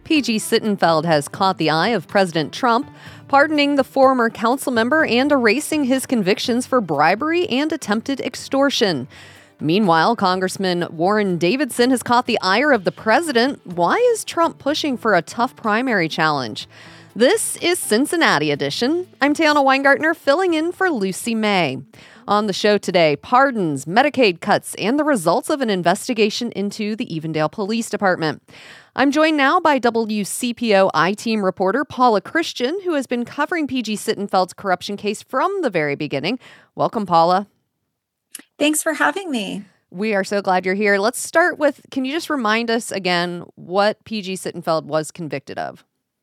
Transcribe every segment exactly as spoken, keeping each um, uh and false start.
P G Sittenfeld has caught the eye of President Trump, pardoning the former council member and erasing his convictions for bribery and attempted extortion. Meanwhile, Congressman Warren Davidson has caught the ire of the president. Why is Trump pushing for a tough primary challenge? This is Cincinnati Edition. I'm Tana Weingartner, filling in for Lucy May. On the show today, pardons, Medicaid cuts, and the results of an investigation into the Evendale Police Department. I'm joined now by W C P O I-Team reporter Paula Christian, who has been covering P G Sittenfeld's corruption case from the very beginning. Welcome, Paula. Thanks for having me. We are so glad you're here. Let's start with, can you just remind us again what P G Sittenfeld was convicted of?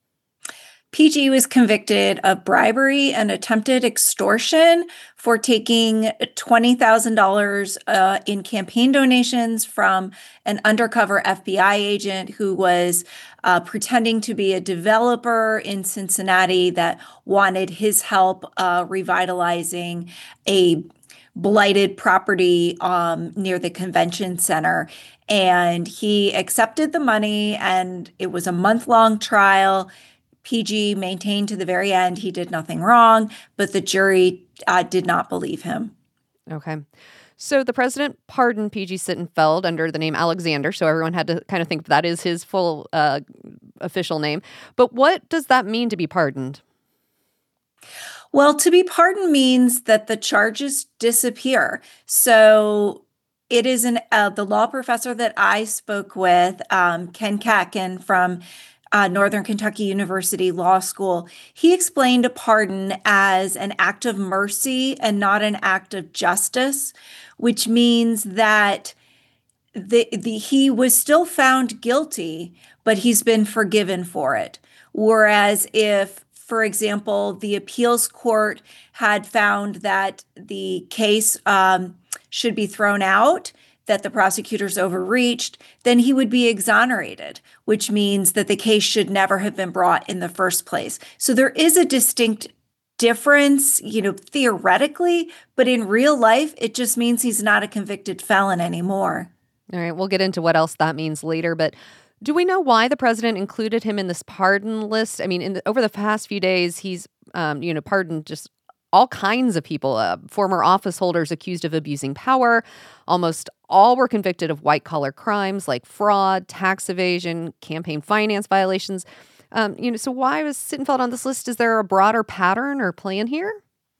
P G was convicted of bribery and attempted extortion for taking twenty thousand dollars uh, in campaign donations from an undercover F B I agent who was uh, pretending to be a developer in Cincinnati that wanted his help uh, revitalizing a blighted property um, near the convention center. And he accepted the money, and it was a month-long trial. P G maintained to the very end he did nothing wrong, but the jury uh, did not believe him. Okay. So the president pardoned P G Sittenfeld under the name Alexander, so everyone had to kind of think that is his full uh, official name. But what does that mean to be pardoned? Well, to be pardoned means that the charges disappear. So it is an uh, the law professor that I spoke with, um, Ken Kacken from Uh, Northern Kentucky University Law School. He explained a pardon as an act of mercy and not an act of justice, which means that the, the he was still found guilty, but he's been forgiven for it. Whereas if, for example, the appeals court had found that the case um, should be thrown out, that the prosecutors overreached, then he would be exonerated, which means that the case should never have been brought in the first place. So there is a distinct difference, you know, theoretically, but in real life, it just means he's not a convicted felon anymore. All right, we'll get into what else that means later, but do we know why the president included him in this pardon list? I mean, in the, over the past few days, he's, um, you know, pardoned just all kinds of people, uh, former office holders accused of abusing power. Almost all were convicted of white-collar crimes like fraud, tax evasion, campaign finance violations. Um, you know, so why was Sittenfeld on this list? Is there a broader pattern or plan here?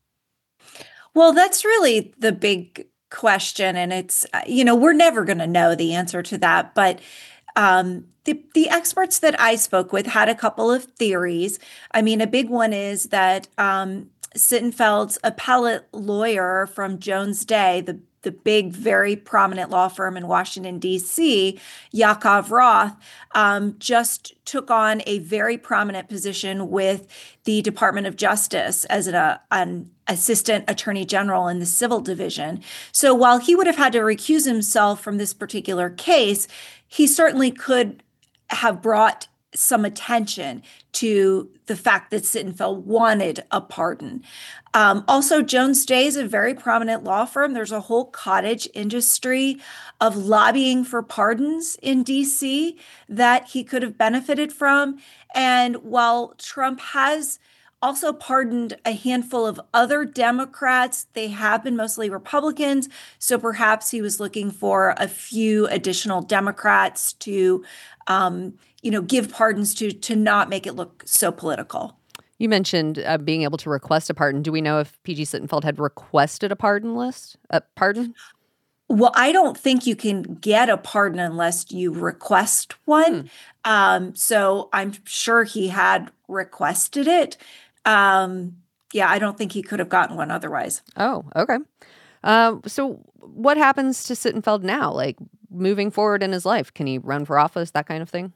Well, that's really the big question, and it's, you know, we're never going to know the answer to that, but um, the, the experts that I spoke with had a couple of theories. I mean, a big one is that um, Sittenfeld's appellate lawyer from Jones Day, the, the big, very prominent law firm in Washington, D C, Yakov Roth, um, just took on a very prominent position with the Department of Justice as an, an assistant attorney general in the civil division. So while he would have had to recuse himself from this particular case, he certainly could have brought some attention to the fact that Sittenfeld wanted a pardon. Um, also, Jones Day is a very prominent law firm. There's a whole cottage industry of lobbying for pardons in D C that he could have benefited from. And while Trump has also pardoned a handful of other Democrats, they have been mostly Republicans. So perhaps he was looking for a few additional Democrats to um, you know, give pardons to to not make it look so political. You mentioned uh, being able to request a pardon. Do we know if P G Sittenfeld had requested a pardon list? A pardon? Well, I don't think you can get a pardon unless you request one. Hmm. Um, so I'm sure he had requested it. Um, yeah, I don't think he could have gotten one otherwise. Oh, okay. Uh, so what happens to Sittenfeld now? Like moving forward in his life? Can he run for office, that kind of thing?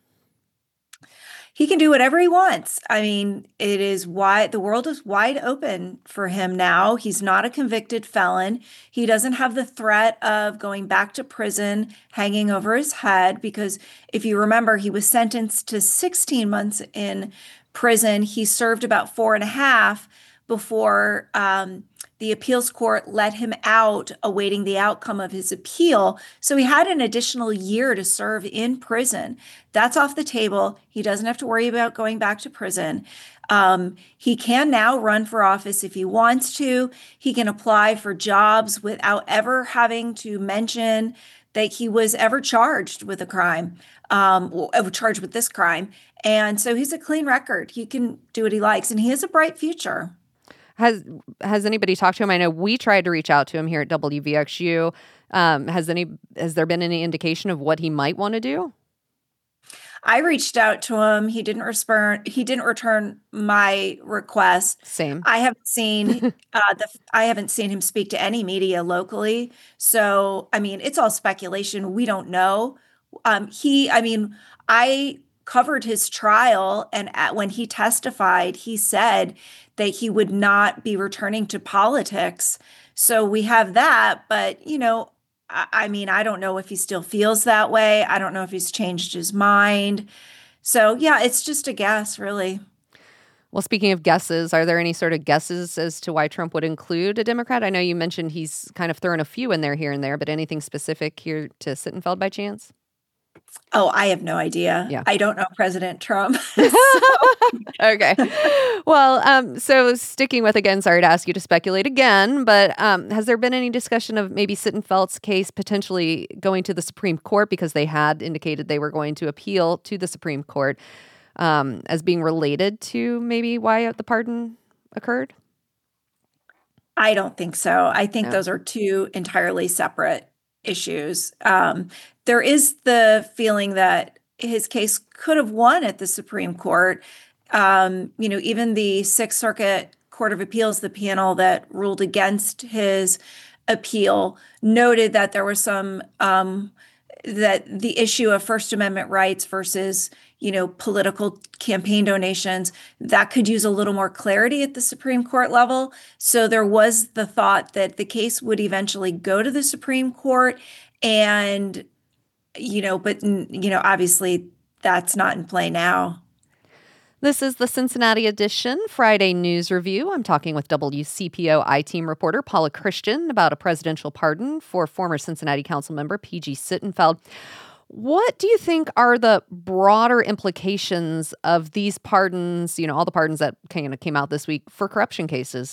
He can do whatever he wants. I mean, it is wide, the world is wide open for him now. He's not a convicted felon. He doesn't have the threat of going back to prison hanging over his head, because if you remember, he was sentenced to sixteen months in prison. He served about four and a half before um, the appeals court let him out awaiting the outcome of his appeal. So he had an additional year to serve in prison. That's off the table. He doesn't have to worry about going back to prison. Um, he can now run for office if he wants to. He can apply for jobs without ever having to mention that he was ever charged with a crime, um, or charged with this crime. And so he's a clean record. He can do what he likes, and he has a bright future. Has has anybody talked to him? I know we tried to reach out to him here at W V X U. Um, has any has there been any indication of what he might want to do? I reached out to him. He didn't respond. He didn't return my request. Same. I haven't seen uh, the. I haven't seen him speak to any media locally. So I mean, it's all speculation. We don't know. Um, he. I mean, I covered his trial, and at, when he testified, he said that he would not be returning to politics. So we have that, but you know, I, I mean, I don't know if he still feels that way. I don't know if he's changed his mind. So yeah, it's just a guess, really. Well, speaking of guesses, are there any sort of guesses as to why Trump would include a Democrat? I know you mentioned he's kind of thrown a few in there here and there, but anything specific here to Sittenfeld by chance? Oh, I have no idea. Yeah. I don't know President Trump. Okay. Well, um, so sticking with, again, sorry to ask you to speculate again, but um, has there been any discussion of maybe Sittenfeld's case potentially going to the Supreme Court, because they had indicated they were going to appeal to the Supreme Court, um, as being related to maybe why the pardon occurred? I don't think so. I think No. those are two entirely separate issues. Um, there is the feeling that his case could have won at the Supreme Court. Um, you know, even the Sixth Circuit Court of Appeals, the panel that ruled against his appeal, noted that there was some, um, that the issue of First Amendment rights versus, you know, political campaign donations, that could use a little more clarity at the Supreme Court level. So there was the thought that the case would eventually go to the Supreme Court, and, you know, but, you know, obviously that's not in play now. This is the Cincinnati Edition Friday News Review. I'm talking with W C P O I-Team reporter Paula Christian about a presidential pardon for former Cincinnati council member P G Sittenfeld. What do you think are the broader implications of these pardons, you know, all the pardons that kind of came out this week, for corruption cases?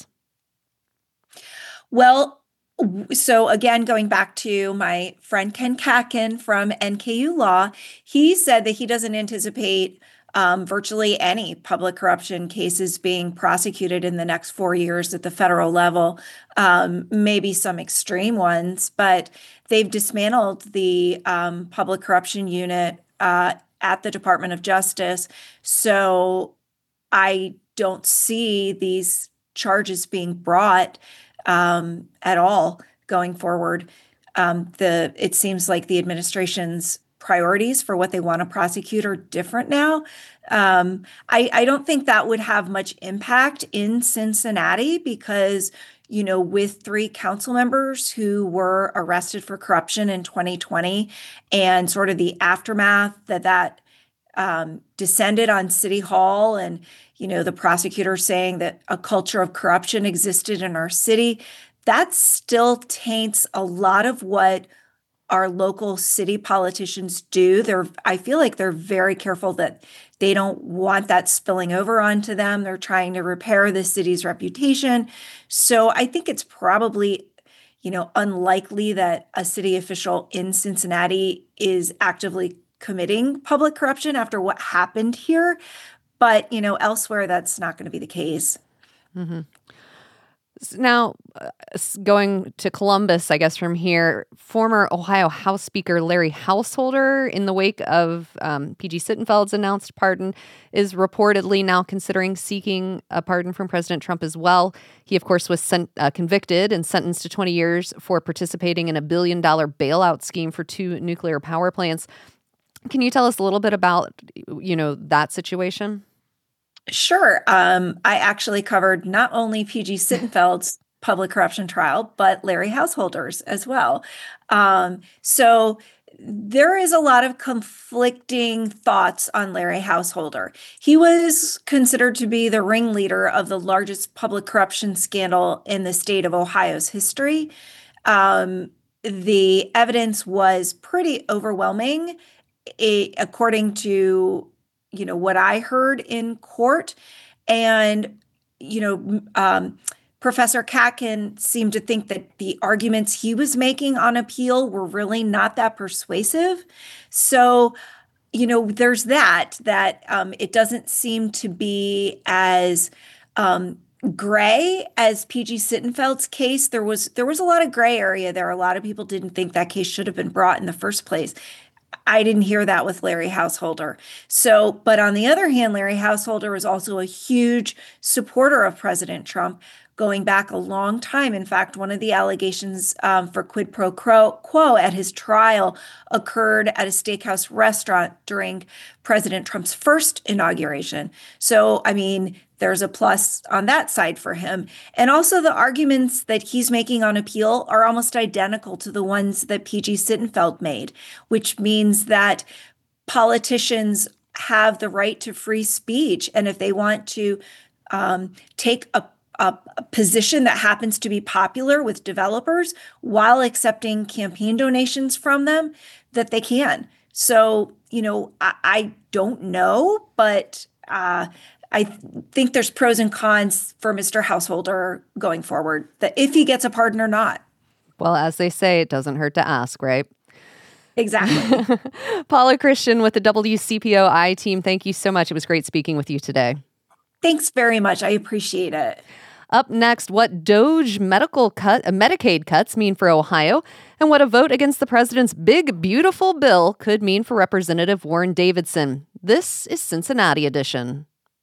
Well, so again, going back to my friend Ken Katkin from N K U Law, he said that he doesn't anticipate um, virtually any public corruption cases being prosecuted in the next four years at the federal level, um, maybe some extreme ones, but they've dismantled the um, public corruption unit uh, at the Department of Justice. So I don't see these charges being brought um, at all going forward. Um, the it seems like the administration's priorities for what they want to prosecute are different now. Um, I, I don't think that would have much impact in Cincinnati because, you know, with three council members who were arrested for corruption in twenty twenty and sort of the aftermath that that um, descended on City Hall, and, you know, the prosecutor saying that a culture of corruption existed in our city, that still taints a lot of what our local city politicians do. They're, I feel like they're very careful that they don't want that spilling over onto them. They're trying to repair the city's reputation. So I think it's probably, you know, unlikely that a city official in Cincinnati is actively committing public corruption after what happened here. But, you know, elsewhere, that's not going to be the case. Mm-hmm. Now, uh, going to Columbus, I guess from here, former Ohio House Speaker Larry Householder, in the wake of um, P G Sittenfeld's announced pardon, is reportedly now considering seeking a pardon from President Trump as well. He, of course, was sent, uh, convicted and sentenced to twenty years for participating in a billion dollar bailout scheme for two nuclear power plants. Can you tell us a little bit about, you know, that situation? Sure. Um, I actually covered not only P G Sittenfeld's public corruption trial, but Larry Householder's as well. Um, so there is a lot of conflicting thoughts on Larry Householder. He was considered to be the ringleader of the largest public corruption scandal in the state of Ohio's history. Um, the evidence was pretty overwhelming, eh, according to you know what I heard in court, and you know. Um, Professor Katkin seemed to think that the arguments he was making on appeal were really not that persuasive. So, you know, there's that, that um, it doesn't seem to be as um, gray as P G Sittenfeld's case. There was there was a lot of gray area there. A lot of people didn't think that case should have been brought in the first place. I didn't hear that with Larry Householder. So, but on the other hand, Larry Householder was also a huge supporter of President Trump going back a long time. In fact, one of the allegations um, for quid pro quo at his trial occurred at a steakhouse restaurant during President Trump's first inauguration. So, I mean, there's a plus on that side for him. And also the arguments that he's making on appeal are almost identical to the ones that P G Sittenfeld made, which means that politicians have the right to free speech. And if they want to um, take a A, a position that happens to be popular with developers while accepting campaign donations from them, that they can. So, you know, I, I don't know, but uh, I th- think there's pros and cons for Mister Householder going forward, that if he gets a pardon or not. Well, as they say, it doesn't hurt to ask, right? Exactly. Paula Christian with the W C P O I team, thank you so much. It was great speaking with you today. Thanks very much. I appreciate it. Up next, what DOGE medical cut, uh, Medicaid cuts mean for Ohio, and what a vote against the president's big, beautiful bill could mean for Representative Warren Davidson. This is Cincinnati Edition.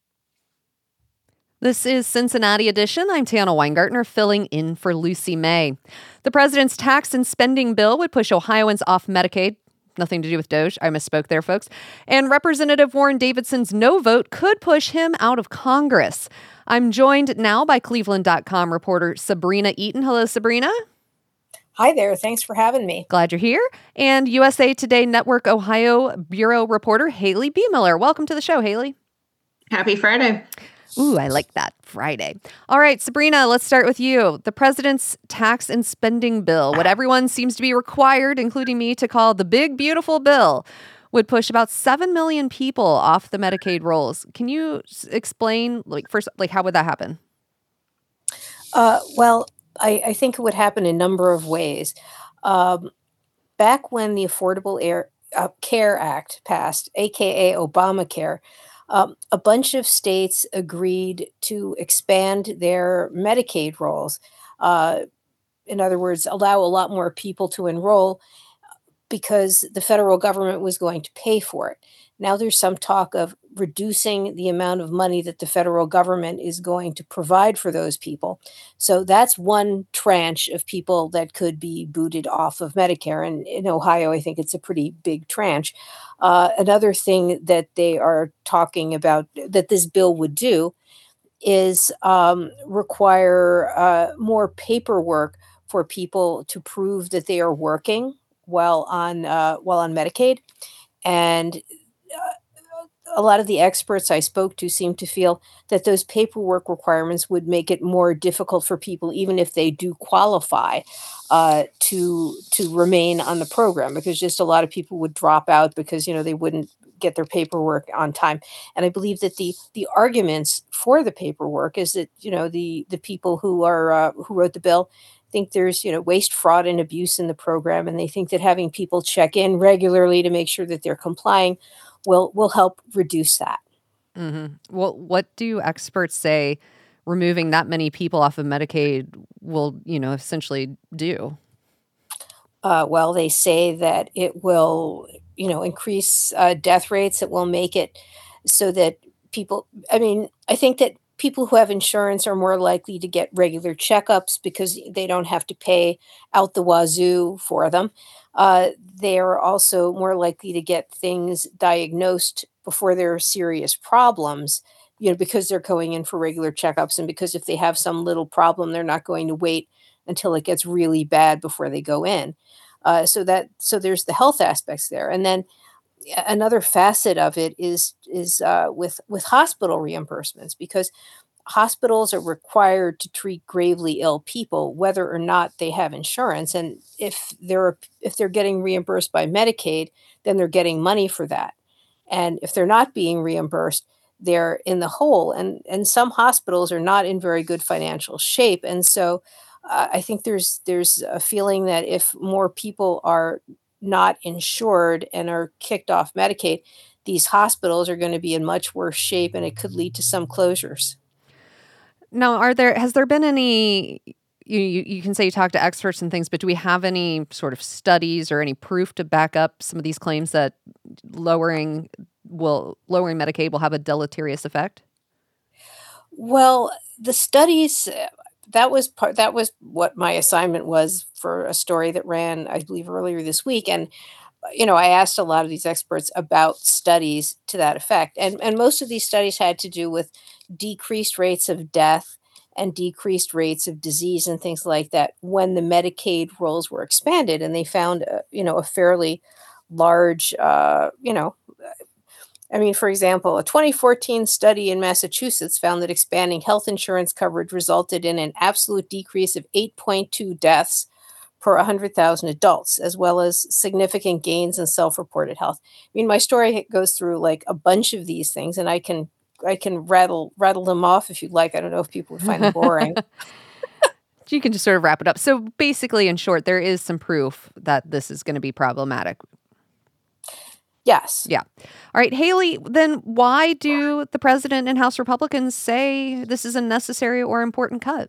This is Cincinnati Edition. I'm Tana Weingartner, filling in for Lucy May. The president's tax and spending bill would push Ohioans off Medicaid. Nothing to do with DOGE. I misspoke there, folks. And Representative Warren Davidson's no vote could push him out of Congress. I'm joined now by Cleveland dot com reporter Sabrina Eaton. Hello, Sabrina. Hi there. Thanks for having me. Glad you're here. And U S A Today Network Ohio Bureau reporter Haley B. Miller. Welcome to the show, Haley. Happy Friday. Ooh, I like that. Friday. All right, Sabrina, let's start with you. The president's tax and spending bill, what everyone seems to be required, including me, to call the big, beautiful bill, would push about seven million people off the Medicaid rolls. Can you explain, like, first, like, how would that happen? Uh, well, I, I think it would happen a number of ways. Um, back when the Affordable Air, uh, Care Act passed, a k a. Obamacare, um, a bunch of states agreed to expand their Medicaid rolls. Uh, in other words, allow a lot more people to enroll because the federal government was going to pay for it. Now there's some talk of reducing the amount of money that the federal government is going to provide for those people. So that's one tranche of people that could be booted off of Medicare. And in Ohio, I think it's a pretty big tranche. Uh, another thing that they are talking about that this bill would do is um, require uh, more paperwork for people to prove that they are working while on uh, while on Medicaid. And uh, a lot of the experts I spoke to seem to feel that those paperwork requirements would make it more difficult for people, even if they do qualify, uh, to to remain on the program, because just a lot of people would drop out because, you know, they wouldn't get their paperwork on time. And I believe that the the arguments for the paperwork is that, you know, the the people who are uh, who wrote the bill think there's, you know, waste, fraud, and abuse in the program, and they think that having people check in regularly to make sure that they're complying will will help reduce that. Mm-hmm. Well, what do experts say removing that many people off of Medicaid will, you know, essentially do? Uh, well, they say that it will, you know, increase uh, death rates. It will make it so that people, I mean, I think that people who have insurance are more likely to get regular checkups because they don't have to pay out the wazoo for them. Uh, they are also more likely to get things diagnosed before there are serious problems, you know, because they're going in for regular checkups, and because if they have some little problem, they're not going to wait until it gets really bad before they go in. Uh, so that so there's the health aspects there, and then another facet of it is is uh, with with hospital reimbursements, because hospitals are required to treat gravely ill people whether or not they have insurance, and if they're if they're getting reimbursed by Medicaid, then they're getting money for that, and if they're not being reimbursed, they're in the hole, and and some hospitals are not in very good financial shape, and so uh, I think there's there's a feeling that if more people are not insured and are kicked off Medicaid, these hospitals are going to be in much worse shape, and it could lead to some closures. Now, are there has there been any you you you can say you talk to experts and things, but do we have any sort of studies or any proof to back up some of these claims that lowering will lowering Medicaid will have a deleterious effect? Well, the studies uh, that was part that was what my assignment was for a story that ran, I believe, earlier this week, and uh, you know, I asked a lot of these experts about studies to that effect, and and most of these studies had to do with decreased rates of death and decreased rates of disease and things like that when the Medicaid rolls were expanded, and they found uh, you know, a fairly large uh, you know I mean, for example, a twenty fourteen study in Massachusetts found that expanding health insurance coverage resulted in an absolute decrease of eight point two deaths per one hundred thousand adults, as well as significant gains in self-reported health. I mean, my story goes through like a bunch of these things, and I can I can rattle rattle them off if you'd like. I don't know if people would find them boring. You can just sort of wrap it up. So basically, in short, there is some proof that this is going to be problematic. Yes. Yeah. All right, Haley, then why do the president and House Republicans say this is a necessary or important cut?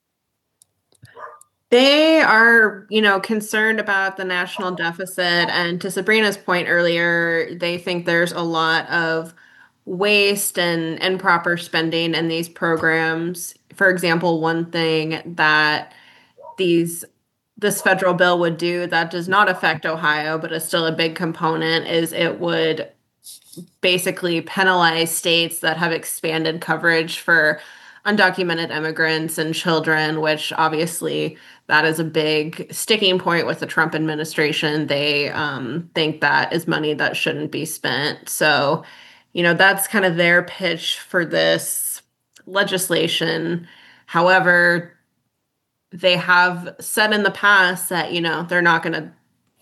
They are, you know, concerned about the national deficit. And to Sabrina's point earlier, they think there's a lot of waste and improper spending in these programs. For example, one thing that these this federal bill would do that does not affect Ohio, but is still a big component, is it would basically penalize states that have expanded coverage for undocumented immigrants and children, which obviously that is a big sticking point with the Trump administration. They um, think that is money that shouldn't be spent. So, you know, that's kind of their pitch for this legislation. However, they have said in the past that, you know, they're not going to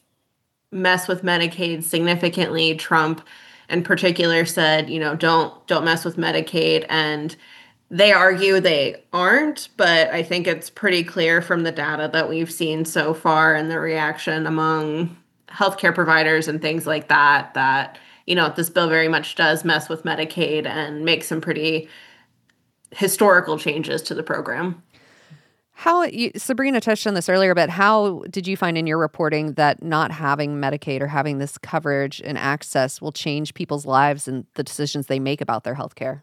mess with Medicaid significantly. Trump in particular said, you know, don't don't mess with Medicaid. And they argue they aren't, but I think it's pretty clear from the data that we've seen so far and the reaction among healthcare providers and things like that, that, you know, this bill very much does mess with Medicaid and make some pretty historical changes to the program. How you, Sabrina touched on this earlier, but how did you find in your reporting that not having Medicaid or having this coverage and access will change people's lives and the decisions they make about their health care?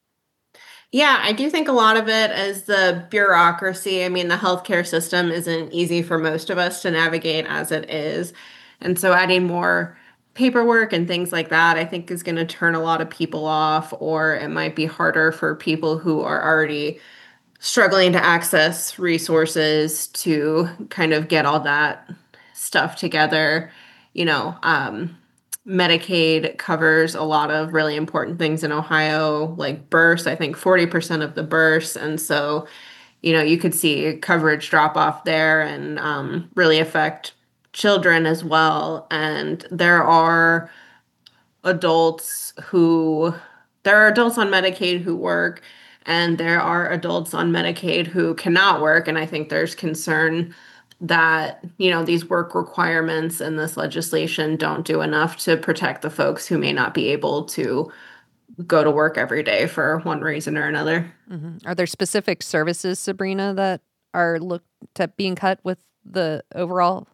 Yeah, I do think a lot of it is the bureaucracy. I mean, the healthcare system isn't easy for most of us to navigate as it is. And so adding more paperwork and things like that, I think is going to turn a lot of people off, or it might be harder for people who are already struggling to access resources to kind of get all that stuff together. You know, um, Medicaid covers a lot of really important things in Ohio, like births, I think forty percent of the births. And so, you know, you could see coverage drop off there and um, really affect children as well. And there are adults who, there are adults on Medicaid who work, and there are adults on Medicaid who cannot work. And I think there's concern that, you know, these work requirements in this legislation don't do enough to protect the folks who may not be able to go to work every day for one reason or another. Mm-hmm. Are there specific services, Sabrina, that are looked at being cut with the overall?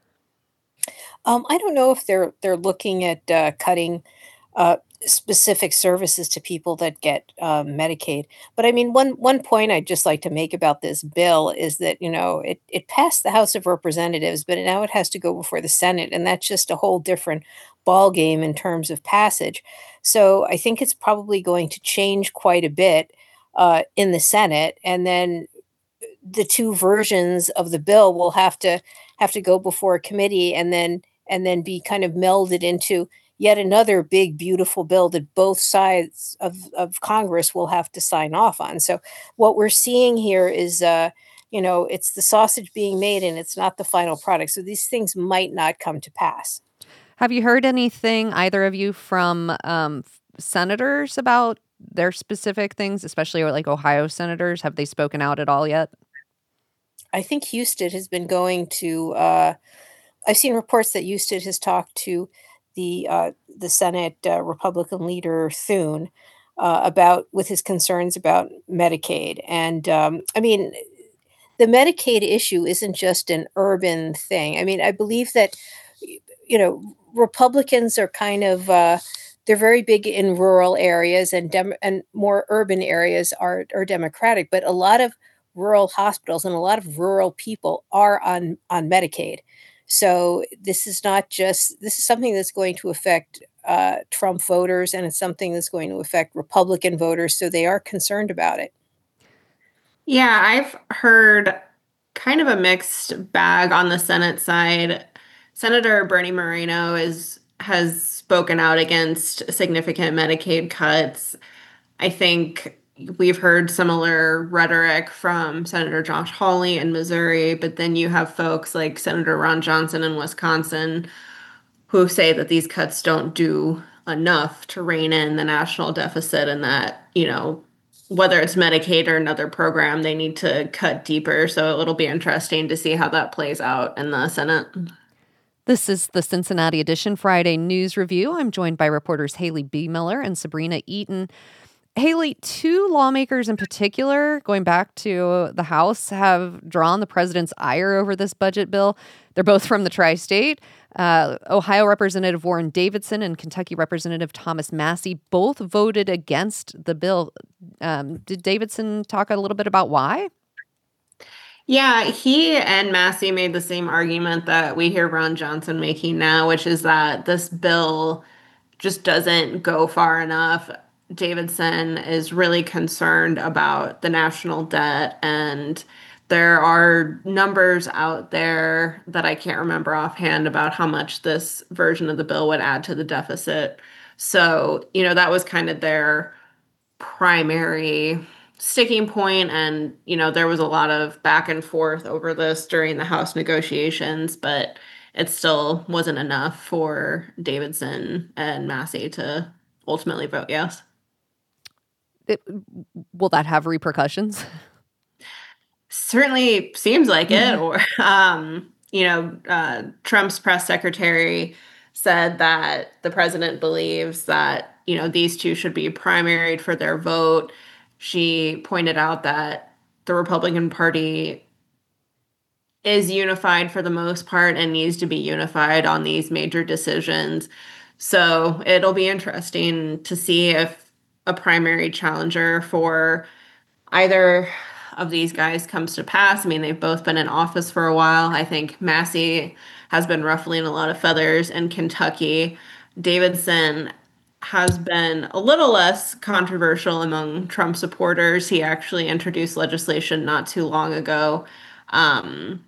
Um, I don't know if they're they're looking at uh, cutting uh, specific services to people that get uh, Medicaid. But I mean, one one point I'd just like to make about this bill is that, you know, it it passed the House of Representatives, but now it has to go before the Senate, and that's just a whole different ball game in terms of passage. So I think it's probably going to change quite a bit uh, in the Senate, and then the two versions of the bill will have to have to go before a committee and then and then be kind of melded into yet another big, beautiful bill that both sides of, of Congress will have to sign off on. So what we're seeing here is, uh, you know, it's the sausage being made and it's not the final product. So these things might not come to pass. Have you heard anything, either of you, from um, senators about their specific things, especially like Ohio senators? Have they spoken out at all yet? I think Husted has been going to, uh, I've seen reports that Husted has talked to the uh, the Senate uh, Republican leader Thune uh, about with his concerns about Medicaid. And um, I mean, the Medicaid issue isn't just an urban thing. I mean, I believe that, you know, Republicans are kind of, uh, they're very big in rural areas, and dem- and more urban areas are, are Democratic, but a lot of rural hospitals and a lot of rural people are on, on Medicaid. So this is not just, this is something that's going to affect uh, Trump voters, and it's something that's going to affect Republican voters. So they are concerned about it. Yeah, I've heard kind of a mixed bag on the Senate side. Senator Bernie Moreno is has spoken out against significant Medicaid cuts. I think we've heard similar rhetoric from Senator Josh Hawley in Missouri, but then you have folks like Senator Ron Johnson in Wisconsin who say that these cuts don't do enough to rein in the national deficit, and that, you know, whether it's Medicaid or another program, they need to cut deeper. So it'll be interesting to see how that plays out in the Senate. This is the Cincinnati Edition Friday News Review. I'm joined by reporters Haley B. Miller and Sabrina Eaton. Haley, two lawmakers in particular, going back to the House, have drawn the president's ire over this budget bill. They're both from the tri-state. Uh, Ohio Representative Warren Davidson and Kentucky Representative Thomas Massie both voted against the bill. Um, did Davidson talk a little bit about why? Yeah, he and Massie made the same argument that we hear Ron Johnson making now, which is that this bill just doesn't go far enough. Davidson is really concerned about the national debt, and there are numbers out there that I can't remember offhand about how much this version of the bill would add to the deficit. So, you know, that was kind of their primary sticking point, and you know, there was a lot of back and forth over this during the House negotiations, but it still wasn't enough for Davidson and Massie to ultimately vote yes. It, will that have repercussions? Certainly seems like it. Or um you know, uh, Trump's press secretary said that the president believes that, you know, these two should be primaried for their vote. She pointed out that the Republican Party is unified for the most part and needs to be unified on these major decisions. So it'll be interesting to see if a primary challenger for either of these guys comes to pass. I mean, they've both been in office for a while. I think Massie has been ruffling a lot of feathers in Kentucky. Davidson has been a little less controversial among Trump supporters. He actually introduced legislation not too long ago um,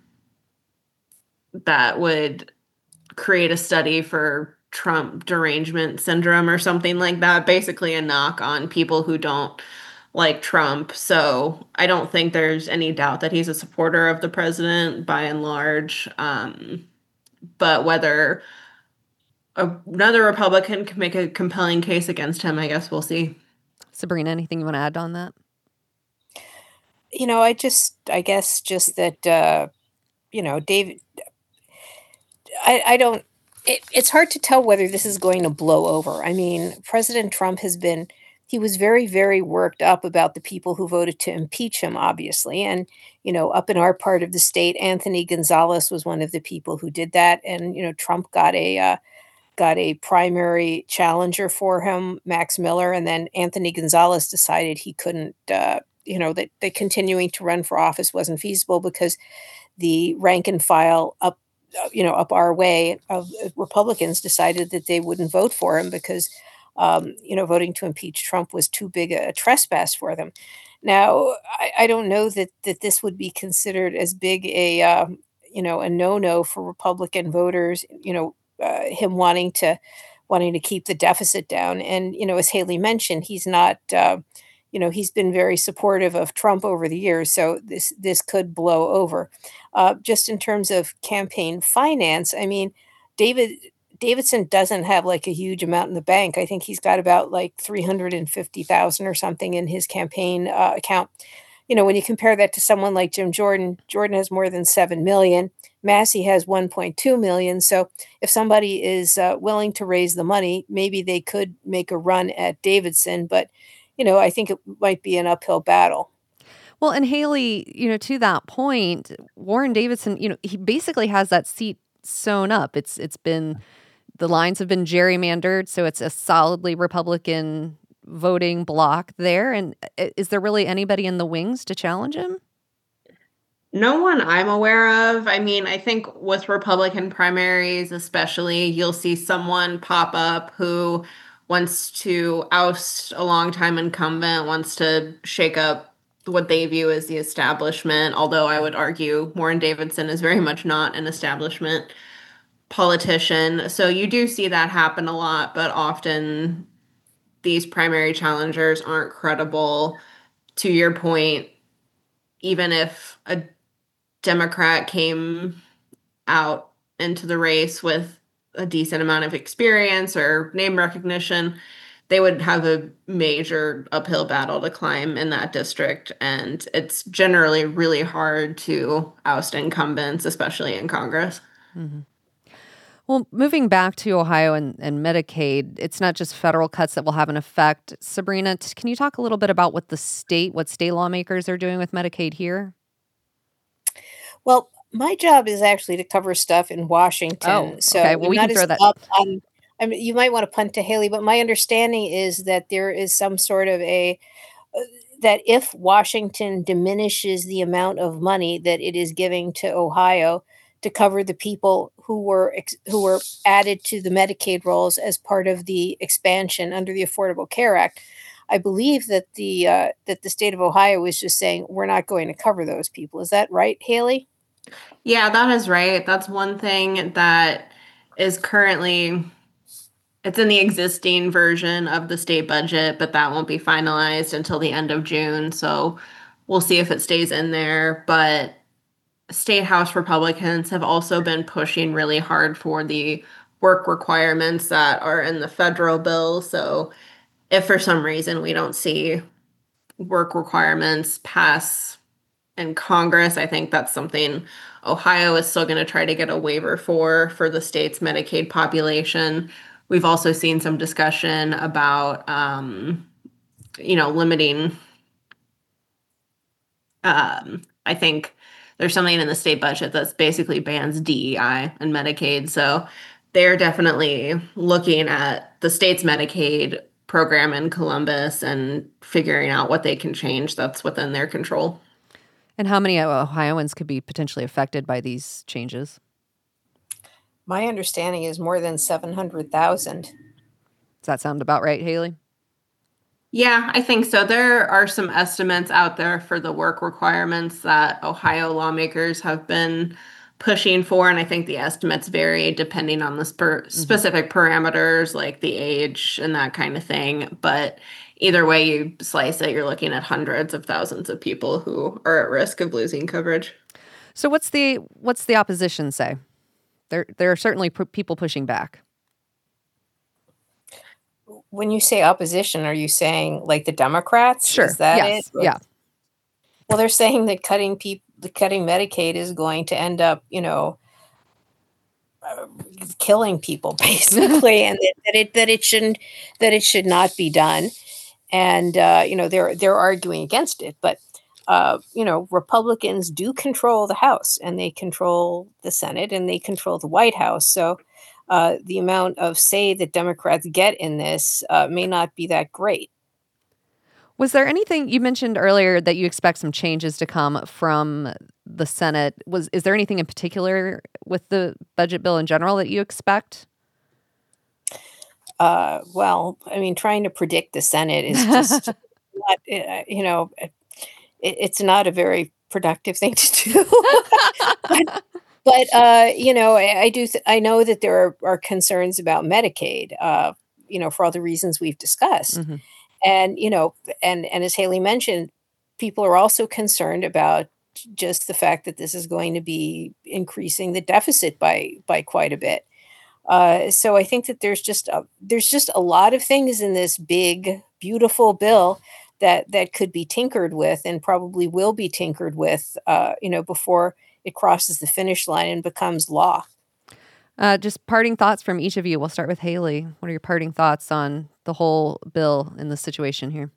that would create a study for Trump derangement syndrome or something like that, basically a knock on people who don't like Trump. So I don't think there's any doubt that he's a supporter of the president by and large. Um, but whether another Republican can make a compelling case against him, I guess we'll see. Sabrina, anything you want to add on that? You know, I just, I guess just that, uh, you know, David, I, I don't, it, it's hard to tell whether this is going to blow over. I mean, President Trump has been, he was very, very worked up about the people who voted to impeach him, obviously. And, you know, up in our part of the state, Anthony Gonzalez was one of the people who did that. And, you know, Trump got a, uh, got a primary challenger for him, Max Miller, and then Anthony Gonzalez decided he couldn't, uh, you know, that, that continuing to run for office wasn't feasible because the rank and file up, you know, up our way of Republicans decided that they wouldn't vote for him because, um, you know, voting to impeach Trump was too big a, a trespass for them. Now, I, I don't know that that this would be considered as big a um, you know a no no for Republican voters. You know, uh, him wanting to wanting to keep the deficit down, and you know, as Haley mentioned, he's not. Uh, you know, he's been very supportive of Trump over the years, so this this could blow over. Uh, just in terms of campaign finance, I mean, David Davidson doesn't have like a huge amount in the bank. I think he's got about like three hundred fifty thousand or something in his campaign uh, account. You know, when you compare that to someone like Jim Jordan, Jordan has more than seven million. Massey has one point two million. So if somebody is uh, willing to raise the money, maybe they could make a run at Davidson. But, you know, I think it might be an uphill battle. Well, and Haley, you know, to that point, Warren Davidson, you know, he basically has that seat sewn up. It's it's been the lines have been gerrymandered, so it's a solidly Republican voting block there. And i- is there really anybody in the wings to challenge him? No one I'm aware of. I mean, I think with Republican primaries, especially, you'll see someone pop up who wants to oust a longtime incumbent, wants to shake up what they view as the establishment. Although I would argue Warren Davidson is very much not an establishment politician. So you do see that happen a lot, but often these primary challengers aren't credible. To your point, even if a Democrat came out into the race with a decent amount of experience or name recognition, they would have a major uphill battle to climb in that district. And it's generally really hard to oust incumbents, especially in Congress. Mhm. Well, moving back to Ohio and, and Medicaid, it's not just federal cuts that will have an effect. Sabrina, t- can you talk a little bit about what the state, what state lawmakers are doing with Medicaid here? Well, my job is actually to cover stuff in Oh, Washington, so okay. Well, I'm we not can as throw that. up on. I mean, you might want to punt to Haley, but my understanding is that there is some sort of a uh, that if Washington diminishes the amount of money that it is giving to Ohio to cover the people who were ex- who were added to the Medicaid rolls as part of the expansion under the Affordable Care Act, I believe that the uh, that the state of Ohio is just saying we're not going to cover those people. Is that right, Haley? Yeah, that is right. That's one thing that is currently it's in the existing version of the state budget, but that won't be finalized until the end of June. So we'll see if it stays in there. But state House Republicans have also been pushing really hard for the work requirements that are in the federal bill. So if for some reason we don't see work requirements pass in Congress, I think that's something Ohio is still going to try to get a waiver for for the state's Medicaid population. We've also seen some discussion about, um, you know, limiting. Um, I think there's something in the state budget that's basically bans D E I and Medicaid. So they're definitely looking at the state's Medicaid program in Columbus and figuring out what they can change that's within their control. And how many Ohioans could be potentially affected by these changes? My understanding is more than seven hundred thousand. Does that sound about right, Haley? Yeah, I think so. There are some estimates out there for the work requirements that Ohio lawmakers have been pushing for, and I think the estimates vary depending on the sper- Mhm. specific parameters like the age and that kind of thing. But either way you slice it, you're looking at hundreds of thousands of people who are at risk of losing coverage. So what's the what's the opposition say? There there are certainly p- people pushing back. When you say opposition, are you saying like the Democrats? Sure. Is that Yes. it? Or- Yeah. Well, they're saying that cutting people, cutting Medicaid is going to end up, you know, uh, killing people basically, and that, that it that it shouldn't that it should not be done. And uh, you know, they're they're arguing against it, but uh, you know, Republicans do control the House, and they control the Senate, and they control the White House. So uh, the amount of say that Democrats get in this uh, may not be that great. Was there anything you mentioned earlier that you expect some changes to come from the Senate? Was is there anything in particular with the budget bill in general that you expect? Uh, well, I mean, trying to predict the Senate is just not, uh, you know, it, it's not a very productive thing to do. but, but uh, you know, I, I do. Th- I know that there are, are concerns about Medicaid. Uh, you know, for all the reasons we've discussed, Mm-hmm. and you know, and and as Haley mentioned, people are also concerned about just the fact that this is going to be increasing the deficit by by quite a bit. Uh, so I think that there's just a, there's just a lot of things in this big, beautiful bill that that could be tinkered with, and probably will be tinkered with, uh, you know, before it crosses the finish line and becomes law. Uh, just parting thoughts from each of you. We'll start with Haley. What are your parting thoughts on the whole bill in this situation here?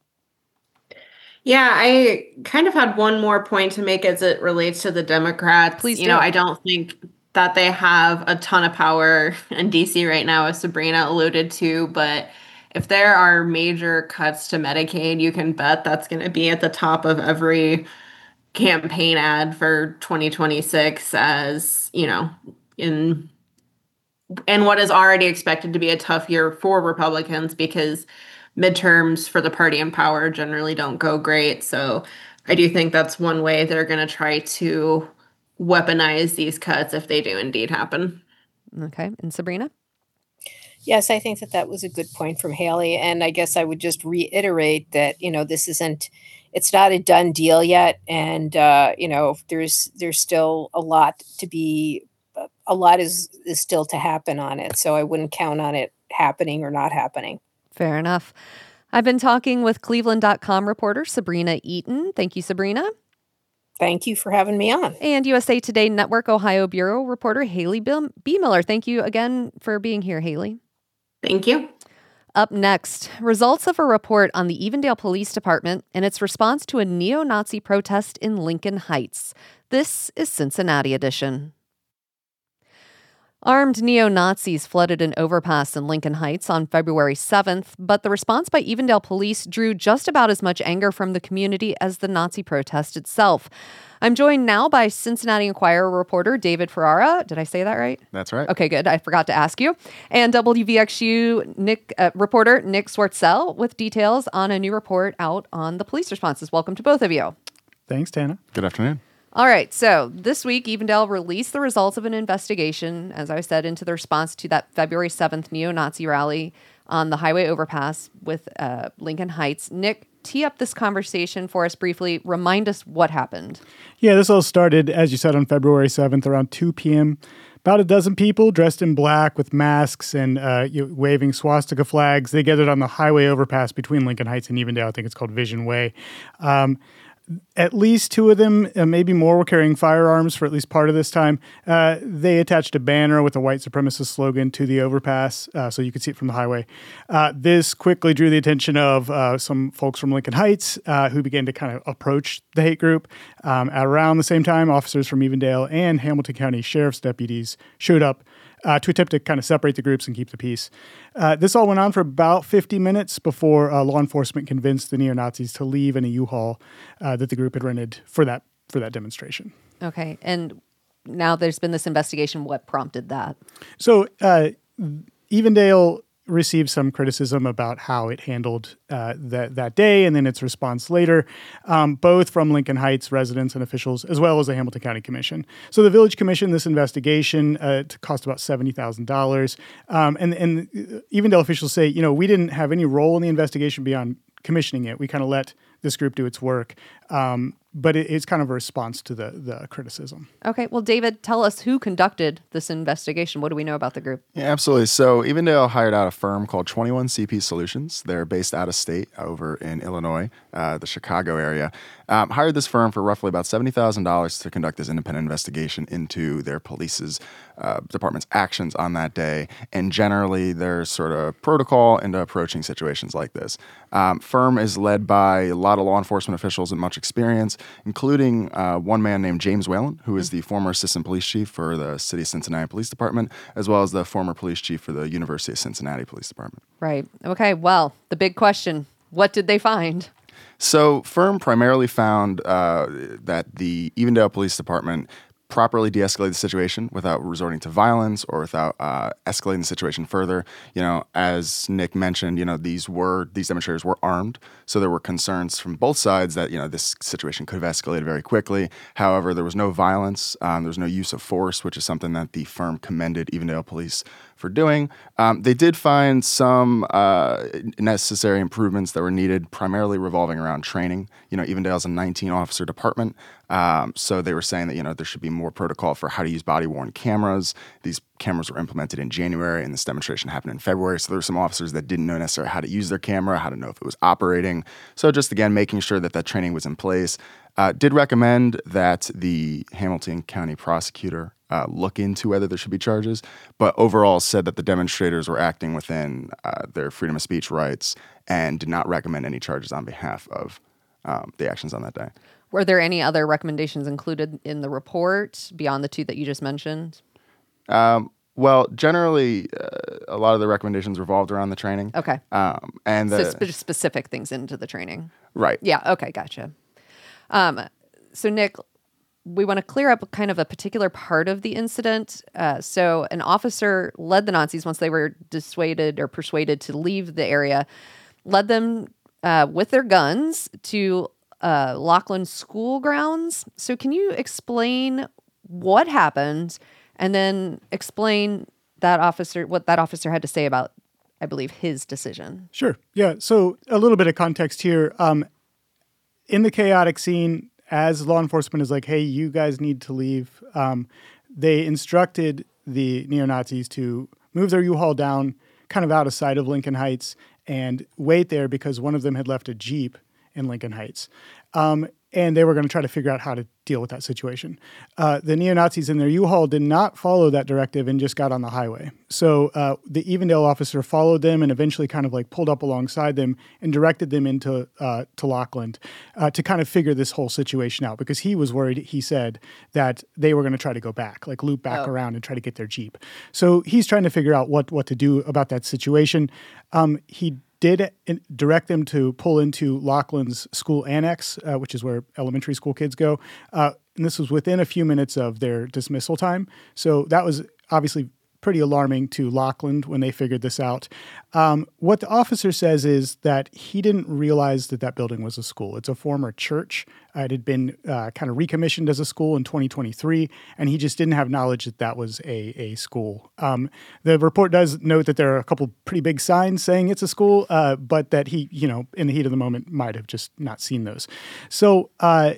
Yeah, I kind of had one more point to make as it relates to the Democrats. Please you do. know, I don't think that they have a ton of power in D C right now, as Sabrina alluded to, but if there are major cuts to Medicaid, you can bet that's going to be at the top of every campaign ad for twenty twenty-six, as, you know, in and what is already expected to be a tough year for Republicans, because midterms for the party in power generally don't go great. So I do think that's one way they're going to try to weaponize these cuts if they do indeed happen. Okay. And Sabrina? Yes, I think that that was a good point from Haley. And I guess I would just reiterate that, you know, this isn't, it's not a done deal yet. And, uh, you know, there's, there's still a lot to be, a lot is, is still to happen on it. So I wouldn't count on it happening or not happening. Fair enough. I've been talking with Cleveland dot com reporter Sabrina Eaton. Thank you, Sabrina. Thank you for having me on. And U S A Today Network Ohio Bureau reporter Haley B. Miller. Thank you again for being here, Haley. Thank you. Up next, results of a report on the Evendale Police Department and its response to a neo-Nazi protest in Lincoln Heights. This is Cincinnati Edition. Armed neo-Nazis flooded an overpass in Lincoln Heights on February seventh, but the response by Evendale police drew just about as much anger from the community as the Nazi protest itself. I'm joined now by Cincinnati Enquirer reporter David Ferrara. Did I say that right? That's right. Okay, good. I forgot to ask you. And W V X U Nick uh, reporter Nick Swartzell with details on a new report out on the police responses. Welcome to both of you. Thanks, Tana. Good afternoon. All right, so this week, Evendale released the results of an investigation, as I said, into the response to that February seventh neo-Nazi rally on the highway overpass with uh, Lincoln Heights. Nick, tee up this conversation for us briefly. Remind us what happened. Yeah, this all started, as you said, on February seventh around two p.m. About a dozen people dressed in black with masks and uh, you know, waving swastika flags. They gathered on the highway overpass between Lincoln Heights and Evendale. I think it's called Vision Way. Um, At least two of them, uh, maybe more, were carrying firearms for at least part of this time. Uh, they attached a banner with a white supremacist slogan to the overpass, uh, so you could see it from the highway. Uh, this quickly drew the attention of uh, some folks from Lincoln Heights uh, who began to kind of approach the hate group. Um, at around the same time, officers from Evendale and Hamilton County Sheriff's deputies showed up Uh, to attempt to kind of separate the groups and keep the peace. Uh, this all went on for about fifty minutes before uh, law enforcement convinced the neo-Nazis to leave in a U-Haul uh, that the group had rented for that for that demonstration. Okay, and now there's been this investigation. What prompted that? So uh, Evendale received some criticism about how it handled uh, that that day and then its response later, um, both from Lincoln Heights residents and officials, as well as the Hamilton County Commission. So the Village commissioned this investigation. Uh, it cost about seventy thousand dollars. Um, and, and Evendale officials say, you know, we didn't have any role in the investigation beyond commissioning it. We kind of let this group do its work. Um, but it, it's kind of a response to the, the criticism. Okay, well, David, tell us who conducted this investigation. What do we know about the group? Yeah, absolutely. So Evendale hired out a firm called twenty-one C P Solutions. They're based out of state over in Illinois, uh, the Chicago area. Um, hired this firm for roughly about seventy thousand dollars to conduct this independent investigation into their police's uh, department's actions on that day, and generally their sort of protocol into approaching situations like this. Um, firm is led by a lot of law enforcement officials and much experience, including uh, one man named James Whalen, who is the former assistant police chief for the City of Cincinnati Police Department, as well as the former police chief for the University of Cincinnati Police Department. Right. Okay, well, the big question, what did they find? So, firm primarily found uh, that the Evendale Police Department properly de-escalate the situation without resorting to violence or without uh, escalating the situation further. You know, as Nick mentioned, you know, these were these demonstrators were armed, so there were concerns from both sides that, you know, this situation could have escalated very quickly. However, there was no violence, um, there was no use of force, which is something that the firm commended Evendale Police for doing. Um, they did find some uh, necessary improvements that were needed, primarily revolving around training. You know, Evendale's a nineteen officer department, um, so they were saying that, you know, there should be more protocol for how to use body-worn cameras. These cameras were implemented in January, and this demonstration happened in February, so there were some officers that didn't know necessarily how to use their camera, how to know if it was operating. So just, again, making sure that that training was in place. Uh, did recommend that the Hamilton County prosecutor uh, look into whether there should be charges, but overall said that the demonstrators were acting within uh, their freedom of speech rights and did not recommend any charges on behalf of um, the actions on that day. Were there any other recommendations included in the report beyond the two that you just mentioned? Um, well, generally, uh, a lot of the recommendations revolved around the training. Okay. Um, and the, so spe- specific things into the training. Right. Yeah. Okay. Gotcha. Um, so Nick, we want to clear up kind of a particular part of the incident. Uh, so an officer led the Nazis once they were dissuaded or persuaded to leave the area, led them uh, with their guns to uh, Laughlin school grounds. So can you explain what happened and then explain that officer, what that officer had to say about, I believe, his decision? Sure. Yeah. So a little bit of context here. Um, in the chaotic scene, as law enforcement is like, hey, you guys need to leave, um, they instructed the neo-Nazis to move their U-Haul down kind of out of sight of Lincoln Heights and wait there because one of them had left a Jeep in Lincoln Heights. Um, and they were going to try to figure out how to deal with that situation. Uh, the neo-Nazis in their U-Haul did not follow that directive and just got on the highway. So uh, the Evendale officer followed them and eventually kind of like pulled up alongside them and directed them into uh, to Laughlin uh, to kind of figure this whole situation out because he was worried, he said, that they were going to try to go back, like loop back oh. around and try to get their Jeep. So he's trying to figure out what, what to do about that situation. Um, he did direct them to pull into Laughlin's school annex, uh, which is where elementary school kids go. Uh, and this was within a few minutes of their dismissal time. So that was obviously pretty alarming to Laughlin when they figured this out. Um, what the officer says is that he didn't realize that that building was a school. It's a former church. Uh, it had been uh, kind of recommissioned as a school in twenty twenty-three, and he just didn't have knowledge that that was a, a school. Um, the report does note that there are a couple pretty big signs saying it's a school, uh, but that he, you know, in the heat of the moment might have just not seen those. So uh,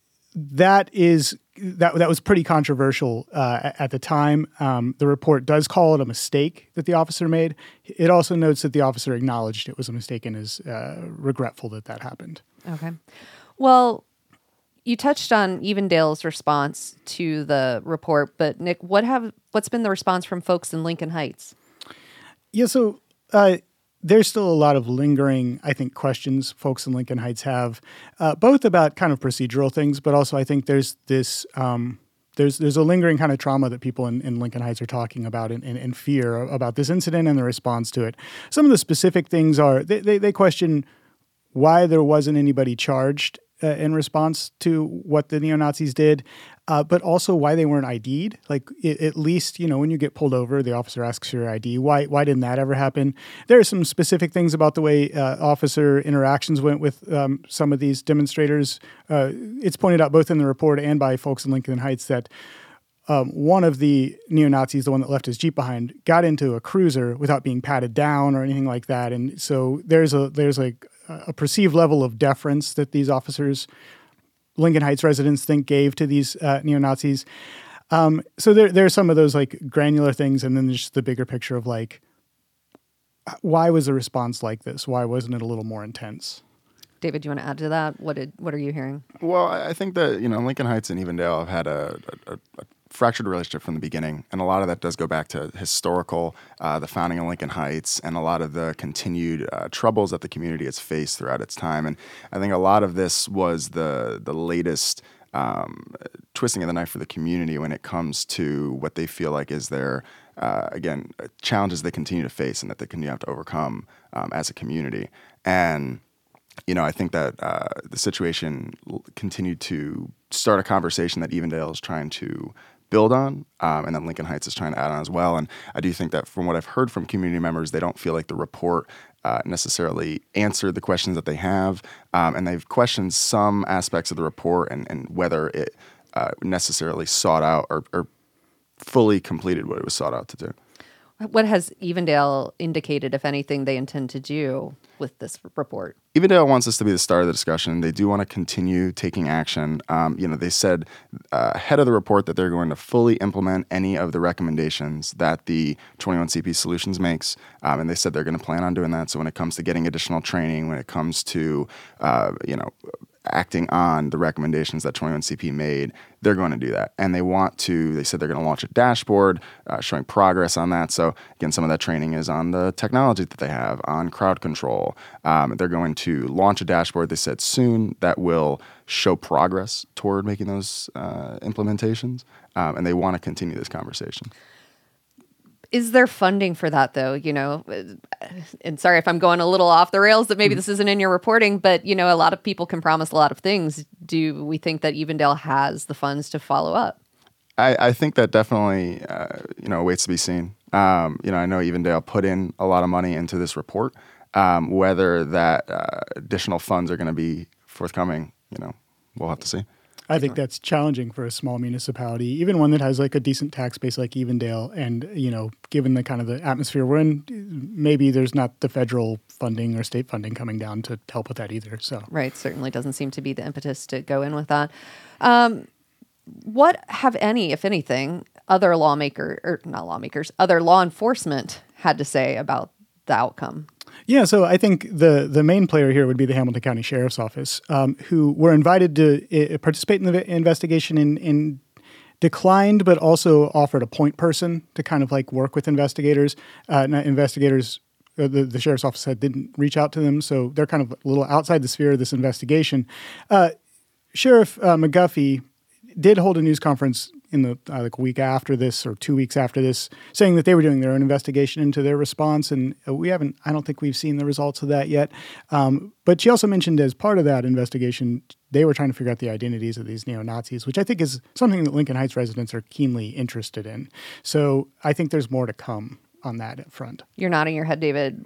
that is that that was pretty controversial uh, at the time. Um, the report does call it a mistake that the officer made. It also notes that the officer acknowledged it was a mistake and is uh, regretful that that happened. Okay. Well, you touched on Evendale's response to the report, but Nick, what have what's been the response from folks in Lincoln Heights? Yeah, so uh, there's still a lot of lingering, I think, questions folks in Lincoln Heights have, uh, both about kind of procedural things, but also I think there's this um, there's there's a lingering kind of trauma that people in, in Lincoln Heights are talking about and, and, and fear about this incident and the response to it. Some of the specific things are they they, they question why there wasn't anybody charged uh, in response to what the neo-Nazis did, uh, but also why they weren't I D'd. Like, it, at least, you know, when you get pulled over, the officer asks for your I D. Why why didn't that ever happen? There are some specific things about the way uh, officer interactions went with um, some of these demonstrators. Uh, it's pointed out both in the report and by folks in Lincoln Heights that Um, one of the neo-Nazis, the one that left his Jeep behind, got into a cruiser without being patted down or anything like that. And so there's a there's like a perceived level of deference that these officers, Lincoln Heights residents, think gave to these uh, neo-Nazis. Um, so there there are some of those like granular things, and then there's the bigger picture of like, why was the response like this? Why wasn't it a little more intense? David, do you want to add to that? What did what are you hearing? Well, I think that, you know, Lincoln Heights and Evendale have had a, a, a fractured relationship from the beginning, and a lot of that does go back to historical, uh, the founding of Lincoln Heights, and a lot of the continued uh, troubles that the community has faced throughout its time. And I think a lot of this was the the latest um, twisting of the knife for the community when it comes to what they feel like is their, uh, again, challenges they continue to face and that they continue to have to overcome um, as a community. And you know, I think that uh, the situation continued to start a conversation that Evendale is trying to build on, um, and then Lincoln Heights is trying to add on as well. And I do think that from what I've heard from community members, they don't feel like the report uh, necessarily answered the questions that they have, um, and they've questioned some aspects of the report and, and whether it uh, necessarily sought out or, or fully completed what it was sought out to do. What has Evendale indicated, if anything, they intend to do with this report? Evendale wants this to be the start of the discussion. They do want to continue taking action. Um, you know, they said uh, ahead of the report that they're going to fully implement any of the recommendations that the twenty-one C P Solutions makes, um, and they said they're going to plan on doing that. So when it comes to getting additional training, when it comes to, uh, you know, acting on the recommendations that twenty-one C P made, they're going to do that. And they want to, they said they're going to launch a dashboard uh, showing progress on that. So again, some of that training is on the technology that they have, on crowd control. Um, they're going to launch a dashboard, they said soon, that will show progress toward making those uh, implementations. Um, and they want to continue this conversation. Is there funding for that, though? You know, and sorry if I'm going a little off the rails, that maybe mm-hmm. this isn't in your reporting, but, you know, a lot of people can promise a lot of things. Do we think that Evendale has the funds to follow up? I, I think that definitely, uh, you know, waits to be seen. Um, you know, I know Evendale put in a lot of money into this report. Um, whether that uh, additional funds are going to be forthcoming, you know, we'll have to see. I think that's challenging for a small municipality, even one that has like a decent tax base like Evendale. And, you know, given the kind of the atmosphere we're in, maybe there's not the federal funding or state funding coming down to help with that either. So right. Certainly doesn't seem to be the impetus to go in with that. Um, what have any, if anything, other lawmaker or not lawmakers, other law enforcement had to say about the outcome? Yeah, so I think the the main player here would be the Hamilton County Sheriff's Office, um, who were invited to uh, participate in the investigation and, and declined, but also offered a point person to kind of like work with investigators. Uh, investigators, uh, the, the Sheriff's Office said didn't reach out to them, so they're kind of a little outside the sphere of this investigation. Uh, Sheriff uh, McGuffey did hold a news conference in the uh, like a week after this or two weeks after this, saying that they were doing their own investigation into their response, and we haven't. I don't think we've seen the results of that yet. Um, but she also mentioned as part of that investigation, they were trying to figure out the identities of these neo-Nazis, which I think is something that Lincoln Heights residents are keenly interested in. So I think there's more to come on that front. You're nodding your head, David.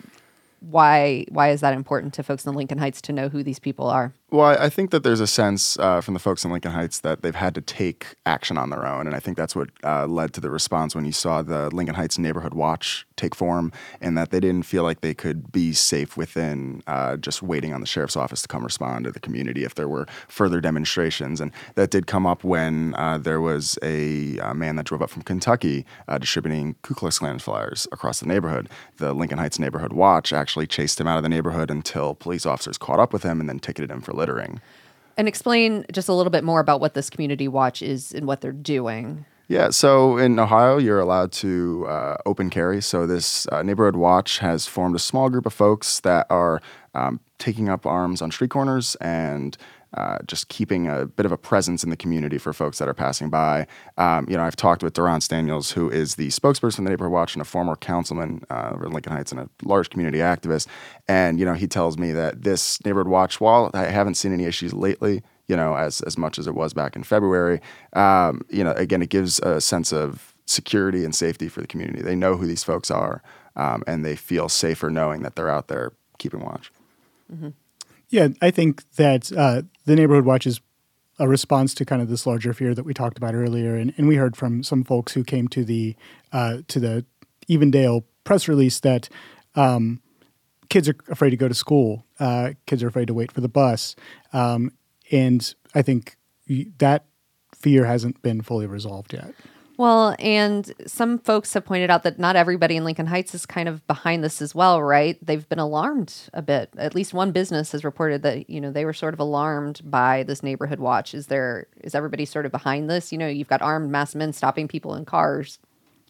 Why? Why is that important to folks in Lincoln Heights to know who these people are? Well, I, I think that there's a sense uh, from the folks in Lincoln Heights that they've had to take action on their own. And I think that's what uh, led to the response when you saw the Lincoln Heights Neighborhood Watch take form, and that they didn't feel like they could be safe within uh, just waiting on the sheriff's office to come respond to the community if there were further demonstrations. And that did come up when uh, there was a, a man that drove up from Kentucky uh, distributing Ku Klux Klan flyers across the neighborhood. The Lincoln Heights Neighborhood Watch actually chased him out of the neighborhood until police officers caught up with him and then ticketed him for littering. And explain just a little bit more about what this community watch is and what they're doing. Yeah, so in Ohio, you're allowed to uh, open carry. So this uh, neighborhood watch has formed a small group of folks that are um, taking up arms on street corners and uh, just keeping a bit of a presence in the community for folks that are passing by. Um, you know, I've talked with Durance Daniels, who is the spokesperson for the Neighborhood Watch and a former councilman uh, over in Lincoln Heights and a large community activist. And, you know, he tells me that this Neighborhood Watch, while I haven't seen any issues lately, you know, as, as much as it was back in February, um, you know, again, it gives a sense of security and safety for the community. They know who these folks are, um, and they feel safer knowing that they're out there keeping watch. Mm-hmm. Yeah, I think that uh, the Neighborhood Watch is a response to kind of this larger fear that we talked about earlier, and, and we heard from some folks who came to the uh, to the Evendale press release that um, kids are afraid to go to school, uh, kids are afraid to wait for the bus, um, and I think that fear hasn't been fully resolved yet. Well, and some folks have pointed out that not everybody in Lincoln Heights is kind of behind this as well, right? They've been alarmed a bit. At least one business has reported that, you know, they were sort of alarmed by this neighborhood watch. Is there, is everybody sort of behind this? You know, you've got armed masked men stopping people in cars.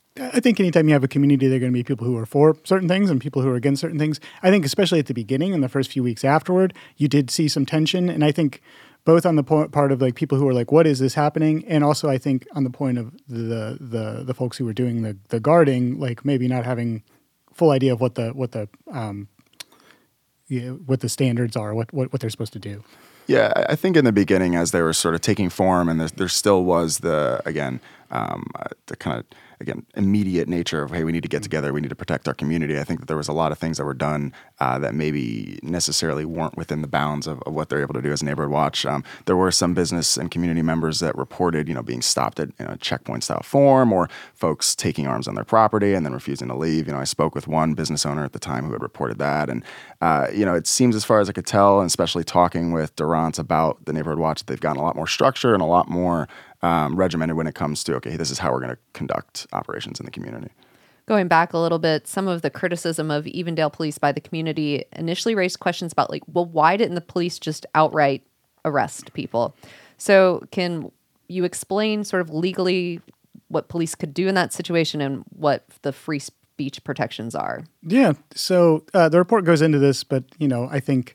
I think anytime you have a community, there are going to be people who are for certain things and people who are against certain things. I think especially at the beginning and the first few weeks afterward, you did see some tension. And I think both on the po- part of like people who are like, what is this happening? And also I think on the point of the the the folks who were doing the, the guarding, like maybe not having full idea of what the what the um yeah, what the standards are, what, what what they're supposed to do. Yeah, I think in the beginning, as they were sort of taking form, and there, there still was the, again, um, uh, the kind of, again, immediate nature of, hey, we need to get together, we need to protect our community. I think that there was a lot of things that were done uh, that maybe necessarily weren't within the bounds of, of what they're able to do as Neighborhood Watch. Um, there were some business and community members that reported, you know, being stopped at you know, checkpoint style form, or folks taking arms on their property and then refusing to leave. You know, I spoke with one business owner at the time who had reported that. And, uh, you know, it seems, as far as I could tell, and especially talking with Durant about the Neighborhood Watch, they've gotten a lot more structure and a lot more Um, regimented when it comes to, okay, this is how we're going to conduct operations in the community. Going back a little bit, some of the criticism of Evendale police by the community initially raised questions about, like, well, why didn't the police just outright arrest people? So can you explain sort of legally what police could do in that situation and what the free speech protections are? Yeah. So uh, the report goes into this, but, you know, I think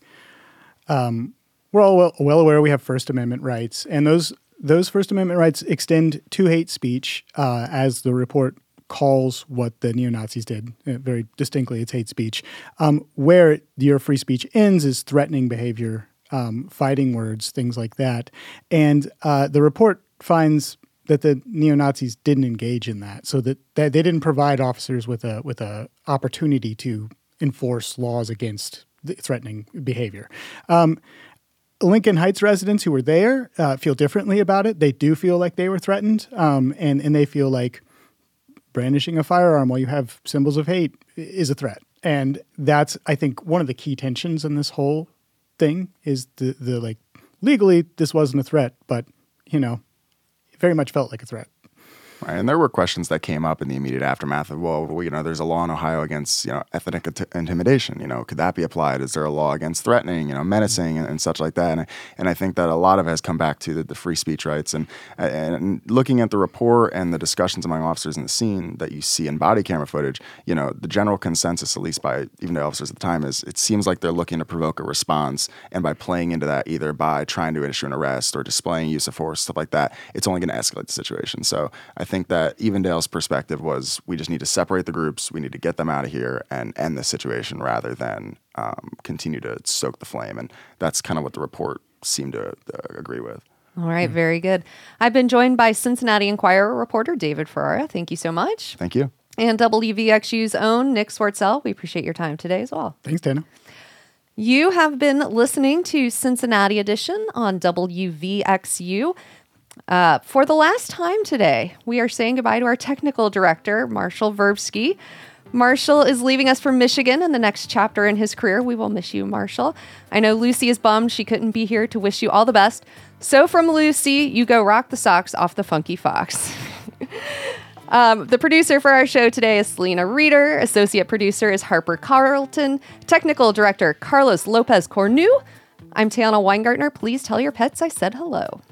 um, we're all well, well aware we have First Amendment rights, and those Those First Amendment rights extend to hate speech, uh, as the report calls what the neo-Nazis did uh, very distinctly. It's hate speech. Um, where your free speech ends is threatening behavior, um, fighting words, things like that. And uh, the report finds that the neo-Nazis didn't engage in that, so that, that they didn't provide officers with a with a opportunity to enforce laws against the threatening behavior. Um, Lincoln Heights residents who were there uh, feel differently about it. They do feel like they were threatened, um, and, and they feel like brandishing a firearm while you have symbols of hate is a threat. And that's, I think, one of the key tensions in this whole thing is the, the like, legally, this wasn't a threat, but, you know, it very much felt like a threat. Right. And there were questions that came up in the immediate aftermath of, well, you know, there's a law in Ohio against, you know, ethnic int- intimidation. You know, could that be applied? Is there a law against threatening, you know, menacing and, and such like that? And I, and I think that a lot of it has come back to the, the free speech rights. And, and looking at the report and the discussions among officers in the scene that you see in body camera footage, you know, the general consensus, at least by even the officers at the time, is it seems like they're looking to provoke a response. And by playing into that, either by trying to issue an arrest or displaying use of force, stuff like that, it's only going to escalate the situation. So I think that even Dale's perspective was, we just need to separate the groups. We need to get them out of here and end the situation rather than um, continue to stoke the flame. And that's kind of what the report seemed to uh, agree with. All right. Very good. I've been joined by Cincinnati Enquirer reporter David Ferrara. Thank you so much. Thank you. And W V X U's own Nick Swartzell. We appreciate your time today as well. Thanks, Dana. You have been listening to Cincinnati Edition on W V X U. Uh, for the last time today, we are saying goodbye to our technical director, Marshall Verbsky. Marshall is leaving us for Michigan in the next chapter in his career. We will miss you, Marshall. I know Lucy is bummed she couldn't be here to wish you all the best. So from Lucy, you go rock the socks off the Funky Fox. um, the producer for our show today is Selena Reeder. Associate producer is Harper Carlton. Technical director, Carlos Lopez Cornu. I'm Tiana Weingartner. Please tell your pets I said hello.